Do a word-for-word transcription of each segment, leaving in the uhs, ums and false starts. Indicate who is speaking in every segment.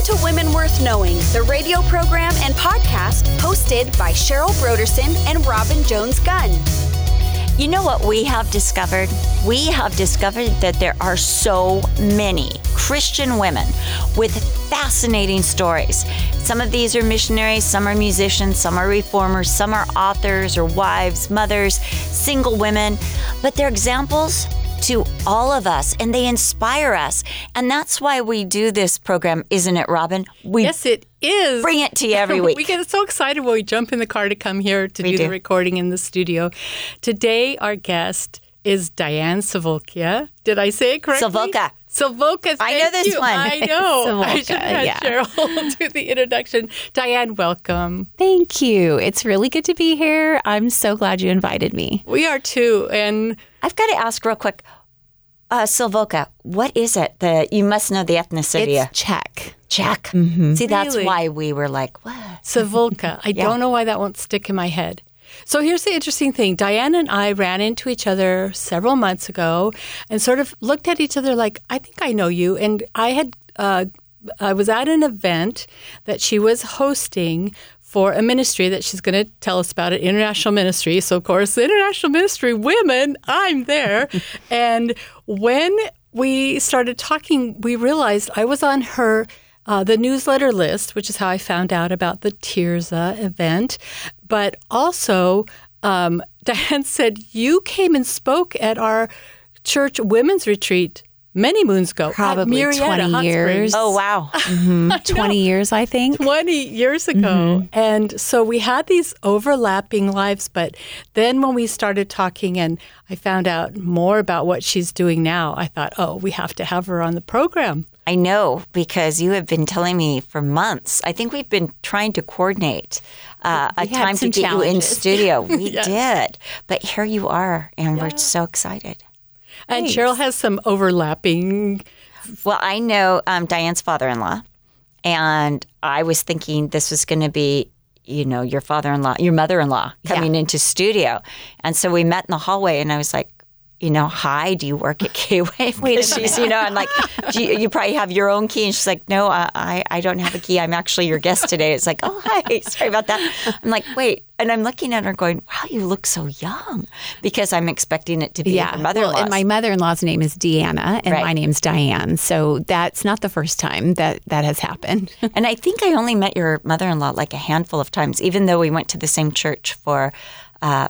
Speaker 1: to Women Worth Knowing, the radio program and podcast hosted by Cheryl Broderson and Robin Jones-Gunn.
Speaker 2: You know what we have discovered? We have discovered that there are so many Christian women with fascinating stories. Some of these are missionaries, some are musicians, some are reformers, some are authors or wives, mothers, single women, but they're examples to all of us, and they inspire us. And that's why we do this program, isn't it, Robin? We
Speaker 3: yes, it is.
Speaker 2: Bring it to you every week.
Speaker 3: We get so excited when we jump in the car to come here to do,
Speaker 2: do
Speaker 3: the recording in the studio. Today, our guest is Diane Savoca. Did I say it correctly?
Speaker 2: Savoca.
Speaker 3: Savoca,
Speaker 2: I know this
Speaker 3: you.
Speaker 2: one.
Speaker 3: I know.
Speaker 4: Savoca,
Speaker 3: I should have
Speaker 4: yeah.
Speaker 3: Cheryl do the introduction. Diane, welcome.
Speaker 4: Thank you. It's really good to be here. I'm so glad you invited me.
Speaker 3: We are too. And
Speaker 2: I've got to ask real quick, uh, Savoca, what is it that you must know the ethnicity?
Speaker 4: It's Czech.
Speaker 2: Czech.
Speaker 4: Mm-hmm.
Speaker 2: See, that's
Speaker 3: Really?
Speaker 2: why we were like, what?
Speaker 3: Savoca. I
Speaker 2: Yeah.
Speaker 3: don't know why that won't stick in my head. So here's the interesting thing. Diane and I ran into each other several months ago and sort of looked at each other like, I think I know you. And I had, uh, I was at an event that she was hosting for a ministry that she's going to tell us about, an international ministry. So, of course, the international ministry, women, I'm there. And when we started talking, we realized I was on her Uh, the newsletter list, which is how I found out about the Tirza event. But also, um, Diane said, you came and spoke at our church women's retreat many moons ago.
Speaker 4: Probably
Speaker 3: at Murrieta
Speaker 4: twenty
Speaker 3: Hot
Speaker 4: years.
Speaker 3: Springs.
Speaker 2: Oh, wow.
Speaker 4: Mm-hmm. twenty years, I think.
Speaker 3: twenty years ago.
Speaker 4: Mm-hmm.
Speaker 3: And so we had these overlapping lives. But then when we started talking and I found out more about what she's doing now, I thought, oh, we have to have her on the program.
Speaker 2: I know, because you have been telling me for months. I think we've been trying to coordinate uh, a
Speaker 4: We had
Speaker 2: time to
Speaker 4: some
Speaker 2: get you in
Speaker 4: challenges.
Speaker 2: studio. We
Speaker 3: Yes.
Speaker 2: did. But here you are, and we're so excited.
Speaker 3: And
Speaker 4: Thanks.
Speaker 3: Cheryl has some overlapping.
Speaker 2: Well, I know um, Diane's father-in-law, and I was thinking this was going to be, you know, your father-in-law, your mother-in-law coming into studio. And so we met in the hallway, and I was like, you know, hi, do you work at K-Wave?
Speaker 4: Wait a
Speaker 2: She's, you know, I'm like, do you, you probably have your own key. And she's like, no, I, I I don't have a key. I'm actually your guest today. It's like, oh, hi, sorry about that. I'm like, wait. And I'm looking at her going, wow, you look so young. Because I'm expecting it to be
Speaker 4: Yeah.
Speaker 2: her mother-in-law.
Speaker 4: Well, and my mother-in-law's name is Deanna, and
Speaker 2: Right.
Speaker 4: my name's Diane. So that's not the first time that that has happened.
Speaker 2: And I think I only met your mother-in-law like a handful of times, even though we went to the same church for uh,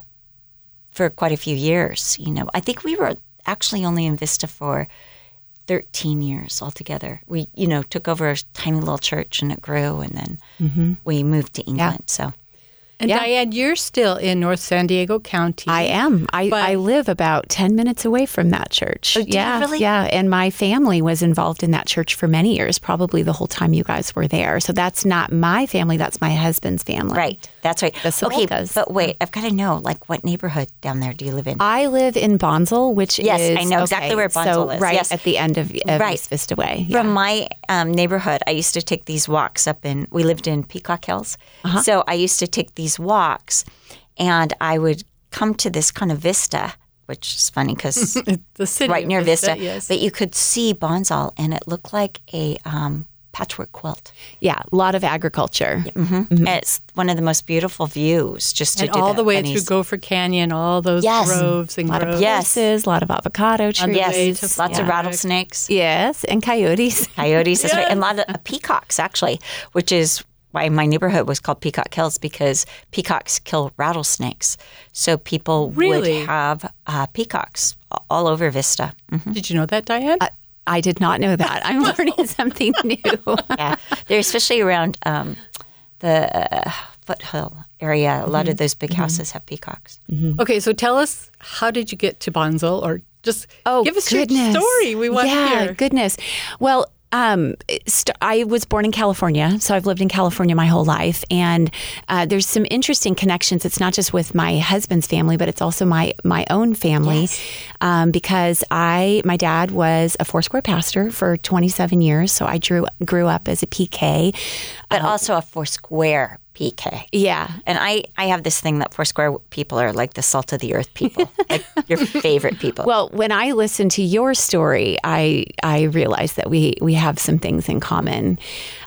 Speaker 2: for quite a few years. You know, I think we were actually only in Vista for thirteen years altogether. We, you know, took over a tiny little church and it grew, and then we moved to England. So
Speaker 3: And
Speaker 4: Yeah.
Speaker 3: Diane, you're still in North San Diego County.
Speaker 4: I am. I,
Speaker 3: But-
Speaker 4: I live about ten minutes away from that church.
Speaker 2: Oh, do you
Speaker 4: yeah,
Speaker 2: really?
Speaker 4: yeah. And my family was involved in that church for many years, probably the whole time you guys were there. So that's not my family. That's my husband's family.
Speaker 2: right, that's right.
Speaker 4: The
Speaker 2: okay,
Speaker 4: Savolkas.
Speaker 2: but wait, I've got to know, like, what neighborhood down there do you live in?
Speaker 4: I live in Bonsall, which
Speaker 2: Yes,
Speaker 4: is...
Speaker 2: I know exactly
Speaker 4: okay,
Speaker 2: where Bonsall
Speaker 4: so
Speaker 2: is.
Speaker 4: right
Speaker 2: Yes.
Speaker 4: at the end of, of
Speaker 2: Right.
Speaker 4: East Vista Way. Yeah.
Speaker 2: From my um, neighborhood, I used to take these walks up in, we lived in Peacock Hills.
Speaker 4: Uh-huh.
Speaker 2: So I used to take these walks and I would come to this kind of vista, which is funny because
Speaker 3: the city
Speaker 2: right
Speaker 3: of
Speaker 2: near Vista,
Speaker 3: yes.
Speaker 2: but you could see Bonsall and it looked like a um, patchwork quilt.
Speaker 4: yeah, a lot of agriculture.
Speaker 2: Mm-hmm. It's one of the most beautiful views just to
Speaker 3: and
Speaker 2: do
Speaker 3: all
Speaker 2: that
Speaker 3: the way
Speaker 2: bunnies.
Speaker 3: through Gopher Canyon, all those
Speaker 2: Yes.
Speaker 3: groves and
Speaker 4: A lot
Speaker 3: groves.
Speaker 4: of
Speaker 2: Yes.
Speaker 4: horses, a lot of avocado trees.
Speaker 3: the way
Speaker 2: Yes,
Speaker 3: to
Speaker 2: lots of
Speaker 3: Flagg.
Speaker 2: rattlesnakes.
Speaker 4: Yes, and coyotes.
Speaker 2: Coyotes, that's right, and a lot of uh, peacocks actually, which is why my neighborhood was called Peacock Hills, because peacocks kill rattlesnakes. So people
Speaker 3: Really?
Speaker 2: would have uh, peacocks all over Vista. Mhm.
Speaker 3: Did you know that, Diane?
Speaker 4: I, I did not know that. I'm learning something new.
Speaker 2: Yeah, they're especially around um, the uh, foothill area. A lot of those big houses have peacocks.
Speaker 3: Okay, so tell us, how did you get to Bonsall, or just
Speaker 4: Oh,
Speaker 3: give us
Speaker 4: goodness.
Speaker 3: your story. We want
Speaker 4: yeah,
Speaker 3: to hear.
Speaker 4: goodness. Well, um, st- I was born in California, so I've lived in California my whole life, and uh, there's some interesting connections. It's not just with my husband's family, but it's also my my own family,
Speaker 2: Yes.
Speaker 4: um, because I my dad was a Foursquare pastor for twenty-seven years, so I grew grew up as a P K,
Speaker 2: But also a Foursquare P K.
Speaker 4: yeah.
Speaker 2: And I, I have this thing that Foursquare people are like the salt of the earth people, like your favorite people.
Speaker 4: Well, when I listened to your story, I I realized that we we have some things in common.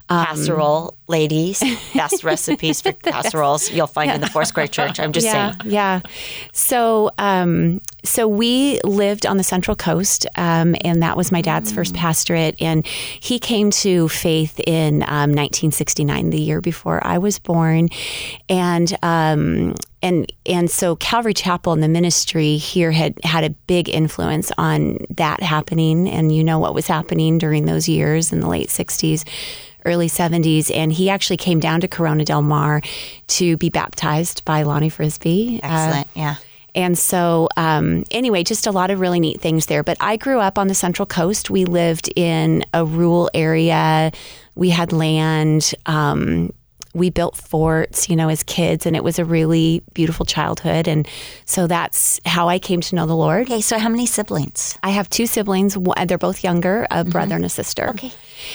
Speaker 2: Casserole ladies, best recipes for casseroles you'll find in the Foursquare Church. I'm just
Speaker 4: yeah,
Speaker 2: saying.
Speaker 4: Yeah. So, um, so we lived on the Central Coast, um, and that was my dad's mm. first pastorate. And he came to faith in um, nineteen sixty-nine, the year before I was born. And um, and and so Calvary Chapel and the ministry here had had a big influence on that happening. And you know what was happening during those years in the late sixties. Early seventies, and he actually came down to Corona Del Mar to be baptized by Lonnie Frisbee.
Speaker 2: Excellent, uh, yeah.
Speaker 4: And so, um, anyway, just a lot of really neat things there. But I grew up on the Central Coast. We lived in a rural area. We had land. Um, we built forts, you know, as kids, and it was a really beautiful childhood. And so that's how I came to know the Lord.
Speaker 2: Okay, so how many siblings?
Speaker 4: I have two siblings. They're both younger, a mm-hmm. brother and a sister.
Speaker 2: Okay.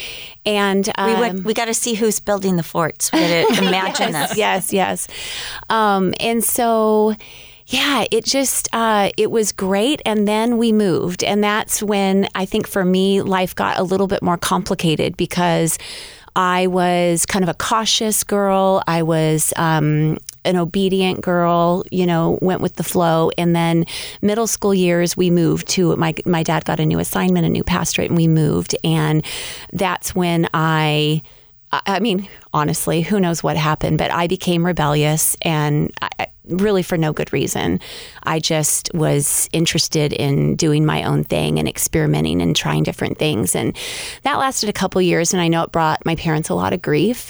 Speaker 4: And um,
Speaker 2: we went, we got to see who's building the forts. We got to imagine
Speaker 4: yes,
Speaker 2: this.
Speaker 4: Yes, yes. Um, and so, yeah, it just uh, it was great. And then we moved, and that's when I think for me life got a little bit more complicated because I was kind of a cautious girl. I was um, an obedient girl, you know, went with the flow. And then middle school years, we moved to, my my dad got a new assignment, a new pastorate, and we moved. And that's when I, I mean, honestly, who knows what happened, but I became rebellious, and I, really for no good reason. I just was interested in doing my own thing and experimenting and trying different things. And that lasted a couple years, and I know it brought my parents a lot of grief.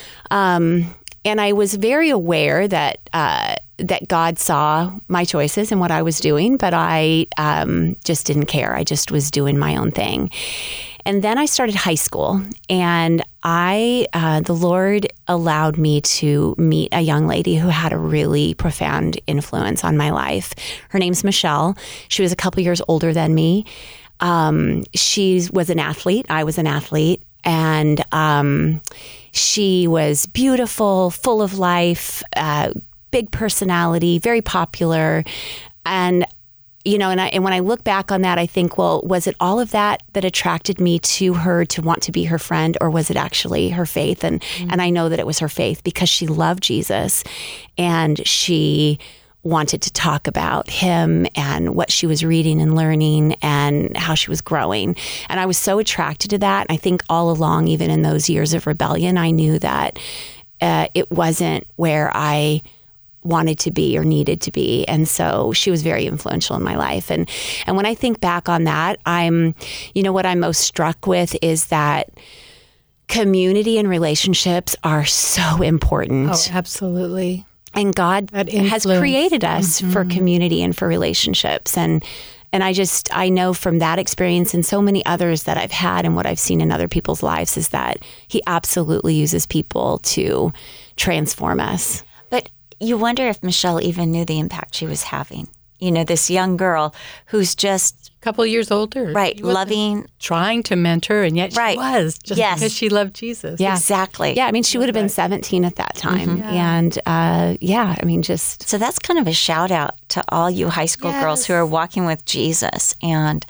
Speaker 4: Um, and I was very aware that uh, that God saw my choices and what I was doing, but I um, just didn't care. I just was doing my own thing. And then I started high school, and I, uh, the Lord allowed me to meet a young lady who had a really profound influence on my life. Her name's Michelle. She was a couple years older than me. Um, she was an athlete. I was an athlete. And um, she was beautiful, full of life, uh, big personality, very popular. And You know, and, I, and when I look back on that, I think, well, was it all of that that attracted me to her to want to be her friend, or was it actually her faith? And mm-hmm. and I know that it was her faith because she loved Jesus, and she wanted to talk about him and what she was reading and learning and how she was growing. And I was so attracted to that. And I think all along, even in those years of rebellion, I knew that uh, it wasn't where I wanted to be or needed to be. And so she was very influential in my life. And and when I think back on that, I'm, you know, what I'm most struck with is that community and relationships are so important.
Speaker 3: Oh, absolutely.
Speaker 4: And God has created us mm-hmm. for community and for relationships. And and I just, I know from that experience and so many others that I've had and what I've seen in other people's lives is that he absolutely uses people to transform us.
Speaker 2: But you wonder if Michelle even knew the impact she was having. You know, this young girl who's just
Speaker 3: a couple of years older.
Speaker 2: Right. Loving.
Speaker 3: Trying to mentor, and yet she
Speaker 2: right.
Speaker 3: was just
Speaker 2: yes.
Speaker 3: because she loved Jesus.
Speaker 2: Yeah, exactly.
Speaker 4: Yeah. I mean, she would have been seventeen at that time. Mm-hmm. Yeah. And uh, yeah, I mean, just.
Speaker 2: So that's kind of a shout out to all you high school yes. girls who are walking with Jesus and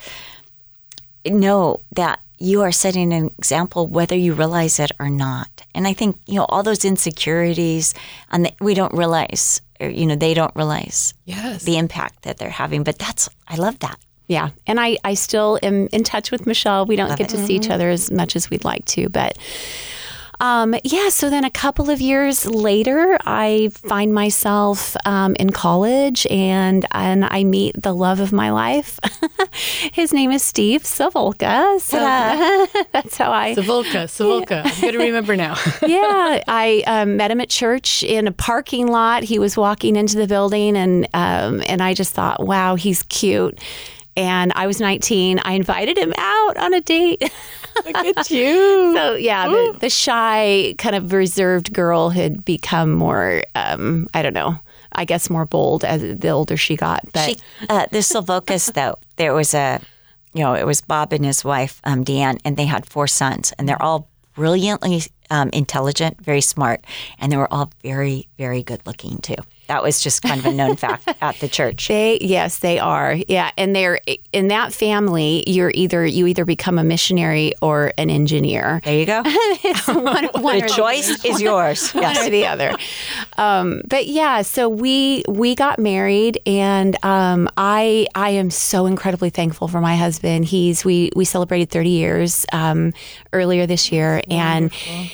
Speaker 2: know that you are setting an example whether you realize it or not. And I think, you know, all those insecurities, and the, we don't realize, or, you know, they don't realize
Speaker 3: yes.
Speaker 2: the impact that they're having. But that's, I love that.
Speaker 4: Yeah. And I, I still am in touch with Michelle. We don't love get it. to mm-hmm. see each other as much as we'd like to, but Um, yeah, so then a couple of years later, I find myself um, in college, and and I meet the love of my life. His name is Steve Savolka. So that's how I...
Speaker 3: Savolka, Savolka. I'm going to remember now.
Speaker 4: Yeah, I um, met him at church in a parking lot. He was walking into the building, and um, and I just thought, wow, he's cute. And I was nineteen. I invited him out on a date.
Speaker 3: Look at you.
Speaker 4: So, yeah, the, the shy, kind of reserved girl had become more, um, I don't know, I guess more bold as the older she got. But
Speaker 2: she, uh, the Savolkas, though, there was a, you know, it was Bob and his wife, um, Deanne, and they had four sons, and they're all brilliantly um, intelligent, very smart, and they were all very, very good looking too. That was just kind of a known fact at the church.
Speaker 4: They, yes, they are. Yeah. And they're in that family, you're either, you either become a missionary or an engineer.
Speaker 2: There you go.
Speaker 4: It's one, one
Speaker 2: the choice the, is yours.
Speaker 4: One
Speaker 2: yes.
Speaker 4: or the other. Um, but yeah, so we, we got married, and um, I, I am so incredibly thankful for my husband. He's, we, we celebrated thirty years um, earlier this year.
Speaker 3: Wonderful.
Speaker 4: And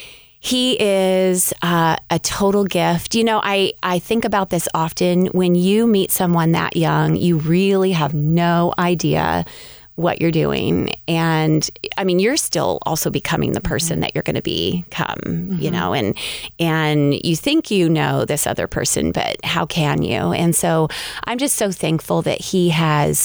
Speaker 4: he is uh, a total gift. You know, I, I think about this often. When you meet someone that young, you really have no idea what you're doing. And I mean, you're still also becoming the person mm-hmm. that you're going to become, mm-hmm. you know, and, and you think you know this other person, but how can you? And so I'm just so thankful that he has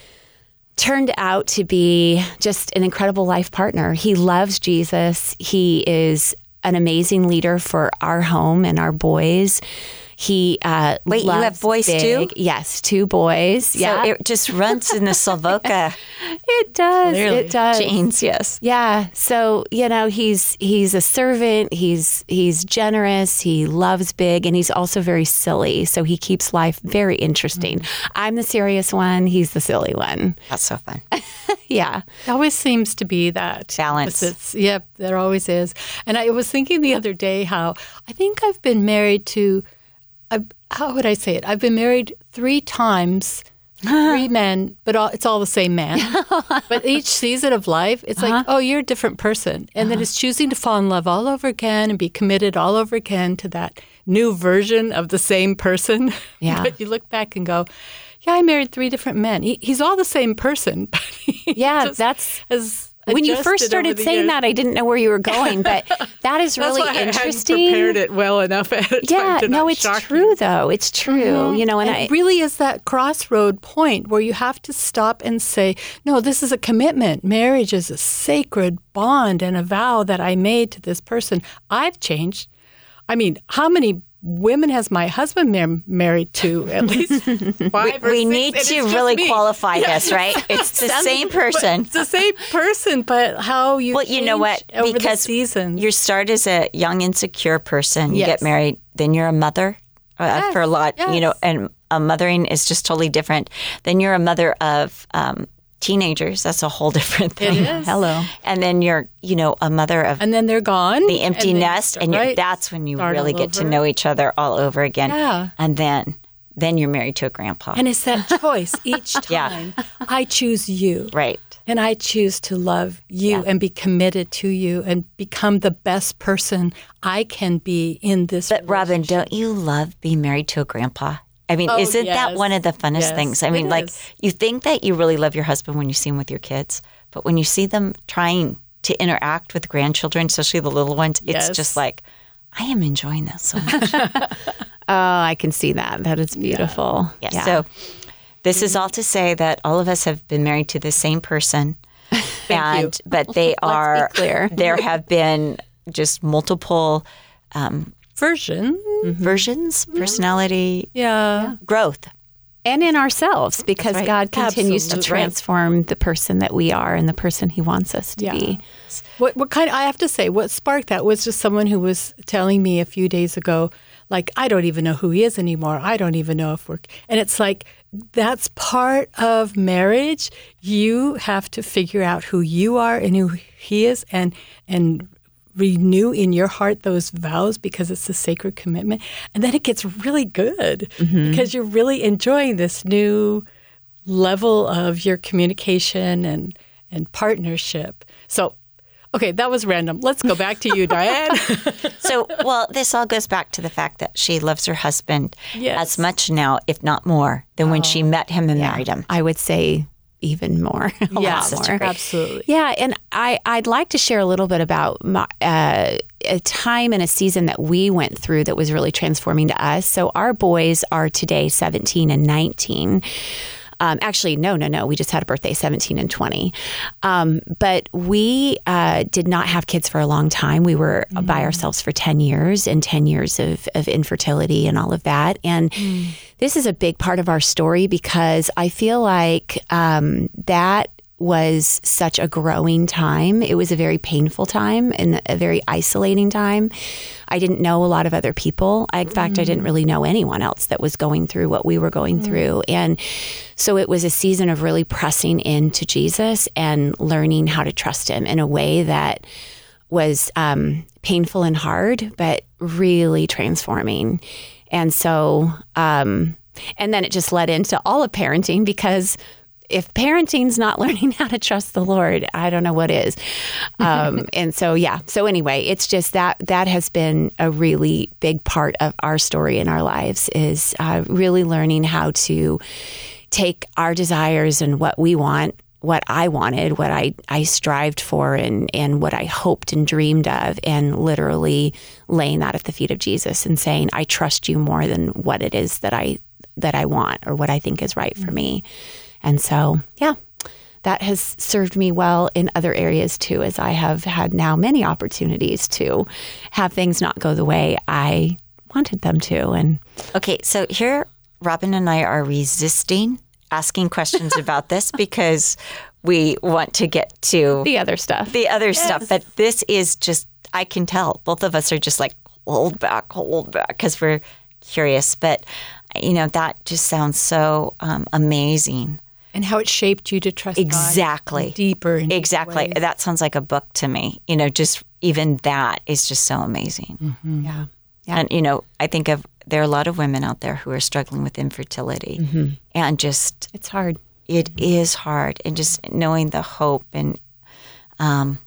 Speaker 4: turned out to be just an incredible life partner. He loves Jesus. He is an amazing leader for our home and our boys. He uh,
Speaker 2: wait, you have boys
Speaker 4: big.
Speaker 2: too?
Speaker 4: Yes, two boys.
Speaker 2: So
Speaker 4: yeah,
Speaker 2: it just runs in the Silvoca.
Speaker 4: It does.
Speaker 2: Clearly.
Speaker 4: It does.
Speaker 2: Genes, yes.
Speaker 4: Yeah. So you know, he's he's a servant. He's he's generous. He loves big, and he's also very silly. So he keeps life very interesting. Mm-hmm. I'm the serious one. He's the silly one.
Speaker 2: That's so fun.
Speaker 4: Yeah.
Speaker 3: It always seems to be that
Speaker 2: balance.
Speaker 3: It's, yep, there always is. And I was thinking the other day how I think I've been married to. I, how would I say it? I've been married three times, three men, but all, it's all the same man. But each season of life, it's uh-huh. like, oh, you're a different person. And uh-huh. then it's choosing to fall in love all over again and be committed all over again to that new version of the same person.
Speaker 4: Yeah.
Speaker 3: But you look back and go, yeah, I married three different men. He, he's all the same person. But he
Speaker 4: yeah,
Speaker 3: just
Speaker 4: that's...
Speaker 3: has
Speaker 4: when you first started saying
Speaker 3: years.
Speaker 4: that, I didn't know where you were going, but that is really
Speaker 3: That's why
Speaker 4: interesting.
Speaker 3: I hadn't prepared it well enough at a
Speaker 4: yeah,
Speaker 3: time to
Speaker 4: no,
Speaker 3: not
Speaker 4: it's
Speaker 3: shock
Speaker 4: true
Speaker 3: you.
Speaker 4: though. It's true, mm-hmm. you know, and,
Speaker 3: and
Speaker 4: I,
Speaker 3: it really is that crossroad point where you have to stop and say, no, this is a commitment. Marriage is a sacred bond and a vow that I made to this person. I've changed. I mean, how many women has my husband mar- married to? At least five
Speaker 2: we,
Speaker 3: or
Speaker 2: we
Speaker 3: six.
Speaker 2: need
Speaker 3: And
Speaker 2: to
Speaker 3: it's
Speaker 2: really
Speaker 3: just me.
Speaker 2: qualify
Speaker 3: Yeah.
Speaker 2: this, right? It's the same person.
Speaker 3: It's the same person, but how you
Speaker 2: well, you know what?
Speaker 3: over
Speaker 2: Because
Speaker 3: the seasons.
Speaker 2: you start as a young, insecure person. You
Speaker 3: Yes.
Speaker 2: get married, then you're a mother uh,
Speaker 3: Yes,
Speaker 2: for a lot,
Speaker 3: yes.
Speaker 2: you know, and a mothering is just totally different. Then you're a mother of um, teenagers. That's a whole different thing.
Speaker 3: It is.
Speaker 4: hello.
Speaker 2: And then you're, you know, a mother of
Speaker 3: And then they're gone.
Speaker 2: the empty
Speaker 3: and then
Speaker 2: nest,
Speaker 3: start-
Speaker 2: and you're,
Speaker 3: right.
Speaker 2: that's when you
Speaker 3: Start
Speaker 2: really
Speaker 3: all
Speaker 2: get to
Speaker 3: over.
Speaker 2: know each other all over again.
Speaker 3: Yeah.
Speaker 2: And then, then you're married to a grandpa.
Speaker 3: And it's that choice each time.
Speaker 2: Yeah.
Speaker 3: I choose you.
Speaker 2: Right.
Speaker 3: And I choose to love you
Speaker 2: Yeah.
Speaker 3: and be committed to you and become the best person I can be in this
Speaker 2: But Robin,
Speaker 3: relationship.
Speaker 2: don't you love being married to a grandpa? I mean,
Speaker 3: Oh,
Speaker 2: isn't that
Speaker 3: yes.
Speaker 2: one of the funnest
Speaker 3: Yes,
Speaker 2: things? I
Speaker 3: it
Speaker 2: mean, like,
Speaker 3: is.
Speaker 2: you think that you really love your husband when you see him with your kids, but when you see them trying to interact with grandchildren, especially the little ones, it's
Speaker 3: Yes.
Speaker 2: just like, I am enjoying this so much.
Speaker 4: Oh, I can see that. That is beautiful.
Speaker 2: Yeah.
Speaker 4: Yeah.
Speaker 2: So this is all to say that all of us have been married to the same person, and but they are
Speaker 4: clear.
Speaker 2: There have been just multiple um,
Speaker 3: version.
Speaker 2: versions, personality
Speaker 3: Yeah.
Speaker 2: growth.
Speaker 4: And in ourselves, because
Speaker 2: right.
Speaker 4: God continues
Speaker 3: Absolutely.
Speaker 4: to transform the person that we are and the person He wants us to
Speaker 3: Yeah.
Speaker 4: be.
Speaker 3: What what kind I have to say, what sparked that was just someone who was telling me a few days ago, like, I don't even know who he is anymore. I don't even know if we're and it's like that's part of marriage. You have to figure out who you are and who he is and and renew in your heart those vows because it's a sacred commitment. And then it gets really good
Speaker 4: Mm-hmm.
Speaker 3: because you're really enjoying this new level of your communication and, and partnership. So, okay, that was random. Let's go back to you, Diane.
Speaker 2: So, well, this all goes back to the fact that she loves her husband
Speaker 3: Yes.
Speaker 2: as much now, if not more, than when she met him and married him.
Speaker 4: I would say even more. a
Speaker 3: Yes,
Speaker 4: lot more.
Speaker 3: absolutely.
Speaker 4: Yeah, and I, I'd like to share a little bit about my, uh, a time and a season that we went through that was really transforming to us. So our boys are today seventeen and nineteen. Um, actually, no, no, no. We just had a birthday, seventeen and twenty. Um, but we uh, did not have kids for a long time. We were mm. by ourselves for ten years and ten years of, of infertility and all of that. And mm. this is a big part of our story because I feel like um, that was such a growing time. It was a very painful time and a very isolating time. I didn't know a lot of other people. I, in fact, mm. I didn't really know anyone else that was going through what we were going mm. through. And so it was a season of really pressing into Jesus and learning how to trust him in a way that was um, painful and hard, but really transforming. And so, um, and then it just led into all of parenting, because if parenting's not learning how to trust the Lord, I don't know what is. Um, and so, yeah. So anyway, it's just that that has been a really big part of our story in our lives, is uh, really learning how to take our desires and what we want, what I wanted, what I, I strived for, and, and what I hoped and dreamed of, and literally laying that at the feet of Jesus and saying, I trust you more than what it is that I that I want or what I think is right for me. And so, yeah, that has served me well in other areas too, as I have had now many opportunities to have things not go the way I wanted them to. And
Speaker 2: okay, so here, Robin and I are resisting asking questions about this because we want to get to
Speaker 4: the other stuff.
Speaker 2: The other yes. stuff. But this is just, I can tell both of us are just like, hold back, hold back, because we're curious. But, you know, that just sounds so um, amazing.
Speaker 3: And how it shaped you to trust
Speaker 2: exactly.
Speaker 3: God deeper. In
Speaker 2: exactly.
Speaker 3: ways.
Speaker 2: That sounds like a book to me. You know, just even that is just so amazing.
Speaker 4: Mm-hmm. Yeah. yeah.
Speaker 2: And, you know, I think of, there are a lot of women out there who are struggling with infertility. Mm-hmm. And just...
Speaker 4: It's hard.
Speaker 2: It mm-hmm. is hard. And just knowing the hope and um,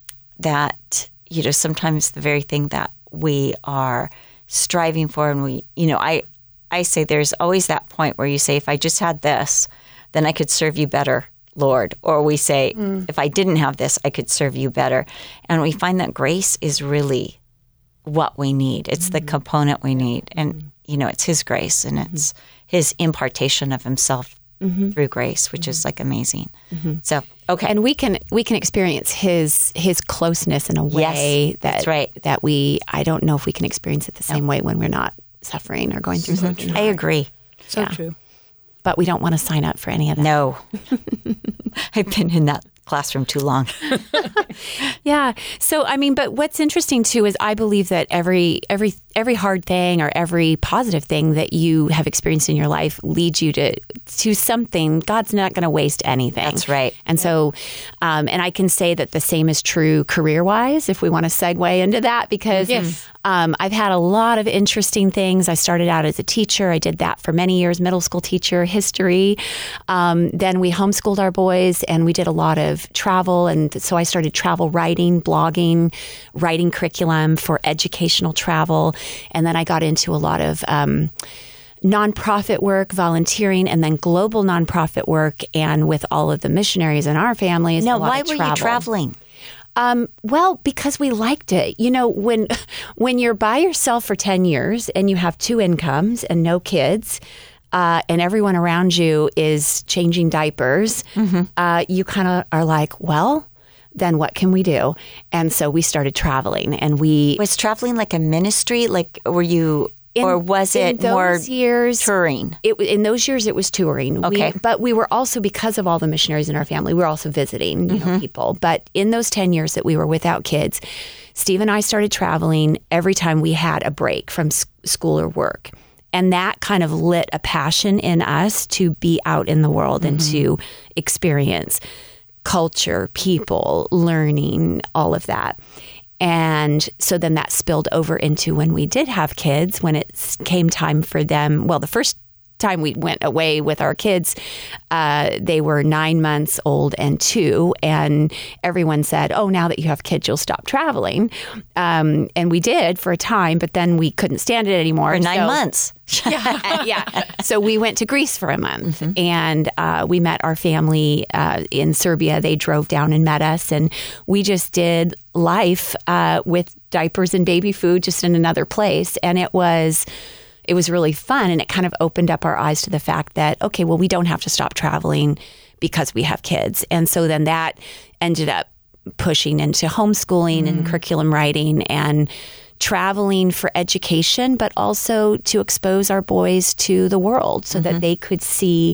Speaker 2: that, you know, sometimes the very thing that we are striving for, and we, you know, I, I say there's always that point where you say, if I just had this, then I could serve you better, Lord. Or we say, mm. if I didn't have this, I could serve you better. And we find that grace is really what we need. It's mm-hmm. the component we need. And, mm-hmm. you know, it's his grace, and it's mm-hmm. his impartation of himself mm-hmm. through grace, which mm-hmm. is like amazing. Mm-hmm. So, okay.
Speaker 4: And we can we can experience his his closeness in a way
Speaker 2: yes,
Speaker 4: that,
Speaker 2: that's right.
Speaker 4: that we, I don't know if we can experience it the same no. way when we're not suffering or going through
Speaker 2: mm-hmm.
Speaker 4: something.
Speaker 2: I agree.
Speaker 3: So
Speaker 4: yeah.
Speaker 3: true.
Speaker 4: But we don't want to sign up for any of that.
Speaker 2: No. I've been in that classroom too long.
Speaker 4: Yeah. So, I mean, but what's interesting too is I believe that every every every hard thing or every positive thing that you have experienced in your life leads you to to something. God's not going to waste anything.
Speaker 2: That's right.
Speaker 4: And yeah. so, um, and I can say that the same is true career-wise, if we want to segue into that, because
Speaker 3: yes.
Speaker 4: um, I've had a lot of interesting things. I started out as a teacher. I did that for many years, middle school teacher, history. Um, then we homeschooled our boys, and we did a lot of travel. And so I started travel writing, blogging, writing curriculum for educational travel. And then I got into a lot of um, nonprofit work, volunteering, and then global nonprofit work. And with all of the missionaries in our families,
Speaker 2: no,
Speaker 4: a lot
Speaker 2: why
Speaker 4: of
Speaker 2: were
Speaker 4: travel.
Speaker 2: you traveling?
Speaker 4: Um, well, because we liked it. You know, when when you're by yourself for ten years and you have two incomes and no kids, uh, and everyone around you is changing diapers, mm-hmm. uh, you kind of are like, well, then what can we do? And so we started traveling, and we
Speaker 2: was traveling like a ministry. Like, were you, in, or was it more
Speaker 4: years,
Speaker 2: touring?
Speaker 4: It in those years it was touring.
Speaker 2: Okay,
Speaker 4: we, but we were also, because of all the missionaries in our family, we were also visiting, you mm-hmm. know, people. But in those ten years that we were without kids, Steve and I started traveling every time we had a break from s- school or work. And that kind of lit a passion in us to be out in the world mm-hmm. and to experience culture, people, learning, all of that. And so then that spilled over into when we did have kids, when it came time for them. Well, the first time we went away with our kids, uh, they were nine months old and two. And everyone said, oh, now that you have kids, you'll stop traveling. Um, and we did for a time, but then we couldn't stand it anymore.
Speaker 2: For nine
Speaker 4: so,
Speaker 2: months.
Speaker 4: yeah, yeah. So we went to Greece for a month, mm-hmm. and uh, we met our family uh, in Serbia. They drove down and met us, and we just did life uh, with diapers and baby food just in another place. And it was... It was really fun, and it kind of opened up our eyes to the fact that, okay, well, we don't have to stop traveling because we have kids. And so then that ended up pushing into homeschooling mm. and curriculum writing and traveling for education, but also to expose our boys to the world so mm-hmm. that they could see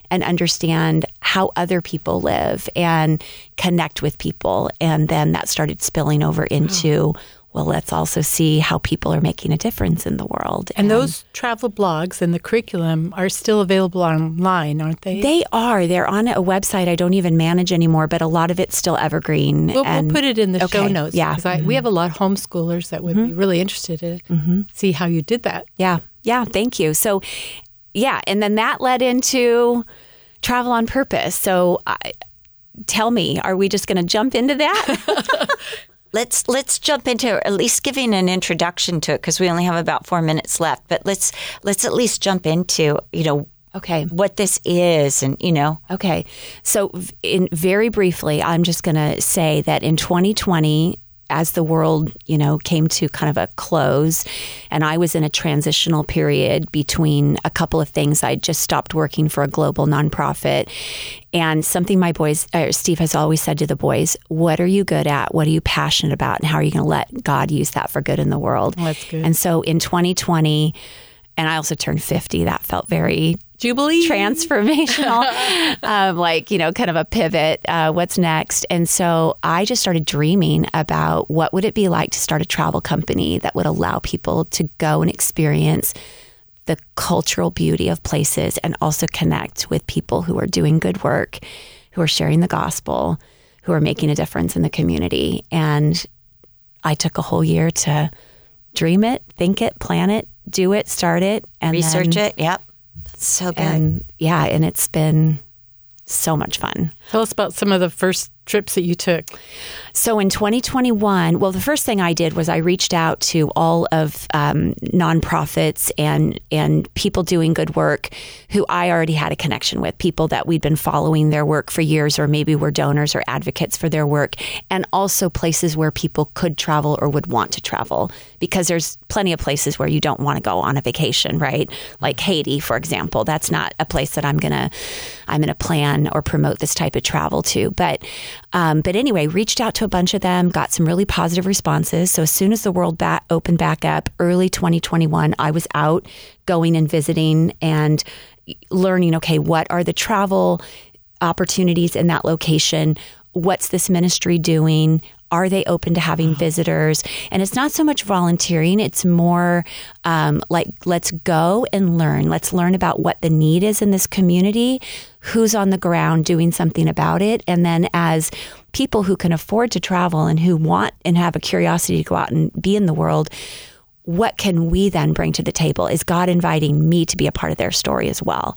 Speaker 4: and understand how other people live and connect with people. And then that started spilling over into, wow. well, let's also see how people are making a difference in the world.
Speaker 3: And, and those travel blogs and the curriculum are still available online, aren't they?
Speaker 4: They are. They're on a website I don't even manage anymore, but a lot of it's still evergreen.
Speaker 3: We'll,
Speaker 4: and,
Speaker 3: we'll put it in the
Speaker 4: okay,
Speaker 3: show notes.
Speaker 4: Yeah.
Speaker 3: Because mm-hmm. we have a lot of homeschoolers that would mm-hmm. be really interested to mm-hmm. see how you did that.
Speaker 4: Yeah. Yeah. Thank you. So, yeah. And then that led into Travel on Purpose. So I, tell me, are we just going to jump into that?
Speaker 2: Let's let's jump into at least giving an introduction to it, because we only have about four minutes left. But let's let's at least jump into, you know,
Speaker 4: okay,
Speaker 2: what this is, and you know.
Speaker 4: Okay, so in very briefly, I'm just going to say that in twenty twenty, as the world, you know, came to kind of a close, and I was in a transitional period between a couple of things. I just stopped working for a global nonprofit, and something my boys, uh, Steve has always said to the boys, what are you good at? What are you passionate about? And how are you going to let God use that for good in the world?
Speaker 3: Oh, that's good.
Speaker 4: And so in twenty twenty, and I also turned fifty, that felt very
Speaker 3: Jubilee,
Speaker 4: transformational, um, like, you know, kind of a pivot. Uh, what's next? And so I just started dreaming about what would it be like to start a travel company that would allow people to go and experience the cultural beauty of places and also connect with people who are doing good work, who are sharing the gospel, who are making a difference in the community. And I took a whole year to dream it, think it, plan it, do it, start it, and
Speaker 2: research
Speaker 4: then,
Speaker 2: it. Yep. That's so good.
Speaker 4: And yeah, and it's been so much fun.
Speaker 3: Tell us about some of the first trips that you took.
Speaker 4: So in twenty twenty-one, well, the first thing I did was I reached out to all of um, nonprofits and and people doing good work who I already had a connection with, people that we'd been following their work for years, or maybe were donors or advocates for their work, and also places where people could travel or would want to travel, because there's plenty of places where you don't want to go on a vacation, right? Like Haiti, for example. That's not a place that I'm gonna I'm gonna plan or promote this type of travel to, but. Um, but anyway, reached out to a bunch of them, got some really positive responses. So as soon as the world back, opened back up, early twenty twenty-one, I was out going and visiting and learning, okay, what are the travel opportunities in that location? What's this ministry doing? Are they open to having visitors? And it's not so much volunteering. It's more um, like, let's go and learn. Let's learn about what the need is in this community, who's on the ground doing something about it. And then as people who can afford to travel and who want and have a curiosity to go out and be in the world, what can we then bring to the table? Is God inviting me to be a part of their story as well?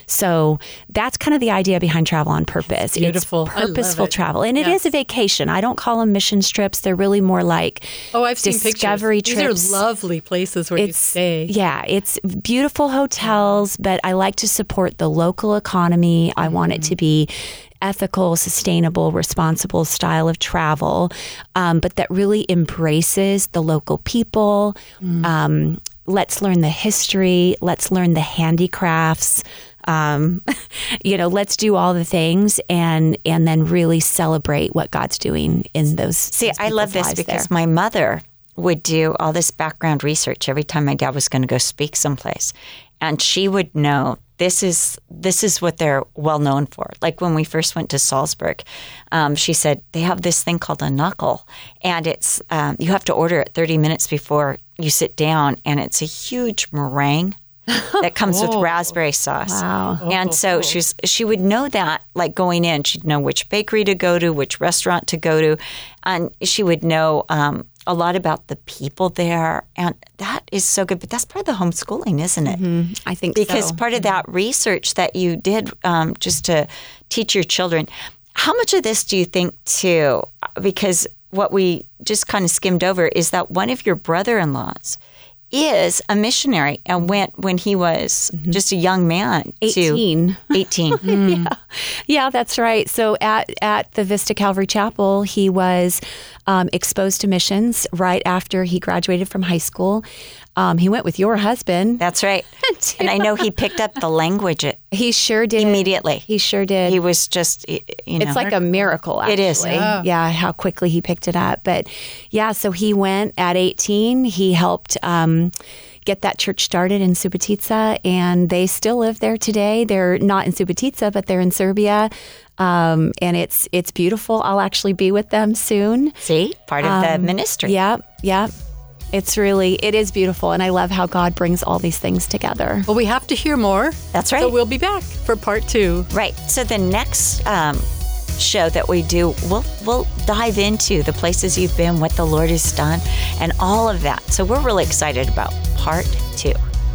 Speaker 4: So that's kind of the idea behind Travel on Purpose.
Speaker 3: Beautiful.
Speaker 4: It's purposeful
Speaker 3: it.
Speaker 4: travel. And
Speaker 3: yes.
Speaker 4: it is a vacation. I don't call them mission trips. They're really more like
Speaker 3: oh, I've seen
Speaker 4: discovery
Speaker 3: pictures.
Speaker 4: trips.
Speaker 3: These are lovely places where
Speaker 4: it's,
Speaker 3: you stay.
Speaker 4: Yeah, it's beautiful hotels, but I like to support the local economy. I want it to be ethical, sustainable, responsible style of travel, um, but that really embraces the local people. Mm. Um, let's learn the history. Let's learn the handicrafts. Um, you know, let's do all the things and and then really celebrate what God's doing in those.
Speaker 2: See, I love this because there. My mother would do all this background research every time my dad was going to go speak someplace, and she would know. This is this is what they're well known for. Like when we first went to Salzburg, um, she said they have this thing called a knuckle, and it's um, you have to order it thirty minutes before you sit down, and it's a huge meringue that comes with raspberry sauce.
Speaker 4: Wow!
Speaker 2: And so she's she would know that, like going in, she'd know which bakery to go to, which restaurant to go to, and she would know. Um, a lot about the people there, and that is so good. But that's part of the homeschooling, isn't it?
Speaker 4: Mm-hmm. I think
Speaker 2: because
Speaker 4: so.
Speaker 2: part of that research that you did um, just to teach your children. How much of this do you think too? Because what we just kind of skimmed over is that one of your brother-in-laws is a missionary and went when he was mm-hmm. just a young man.
Speaker 4: eighteen.
Speaker 2: To eighteen. mm.
Speaker 4: yeah. yeah, that's right. So at, at the Vista Calvary Chapel, he was um, exposed to missions right after he graduated from high school. Um, he went with your husband.
Speaker 2: That's right. And I know he picked up the language. It,
Speaker 4: he sure did.
Speaker 2: Immediately.
Speaker 4: He sure did.
Speaker 2: He was just, you know.
Speaker 4: It's like a miracle, actually.
Speaker 2: It is.
Speaker 4: Yeah. yeah, how quickly he picked it up. But yeah, so he went at eighteen. He helped um, get that church started in Subotica, and they still live there today. They're not in Subotica, but they're in Serbia. Um, and it's it's beautiful. I'll actually be with them soon.
Speaker 2: See, part of um, the ministry.
Speaker 4: Yeah, yeah. It's really, it is beautiful. And I love how God brings all these things together.
Speaker 3: Well, we have to hear more.
Speaker 2: That's right.
Speaker 3: So we'll be back for part two.
Speaker 2: Right. So the next um, show that we do, we'll, we'll dive into the places you've been, what the Lord has done, and all of that. So we're really excited about part two.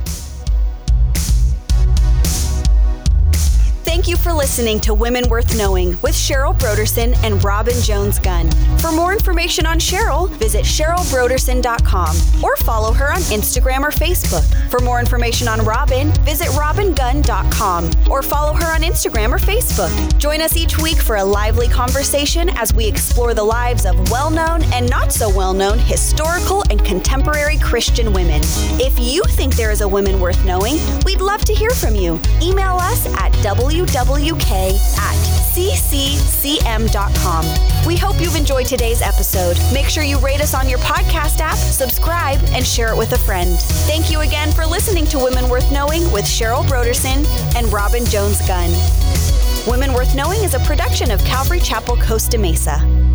Speaker 1: Thank you for listening to Women Worth Knowing with Cheryl Brodersen and Robin Jones Gunn. For more information on Cheryl, visit cheryl brodersen dot com or follow her on Instagram or Facebook. For more information on Robin, visit robin gunn dot com or follow her on Instagram or Facebook. Join us each week for a lively conversation as we explore the lives of well-known and not so well-known historical and contemporary Christian women. If you think there is a woman worth knowing, we'd love to hear from you. Email us at w w k at c c c m dot com. We hope you've enjoyed today's episode. Make sure you rate us on your podcast app, subscribe, and share it with a friend. Thank you again for listening to Women Worth Knowing with Cheryl Brodersen and Robin Jones Gunn. Women Worth Knowing is a production of Calvary Chapel, Costa Mesa.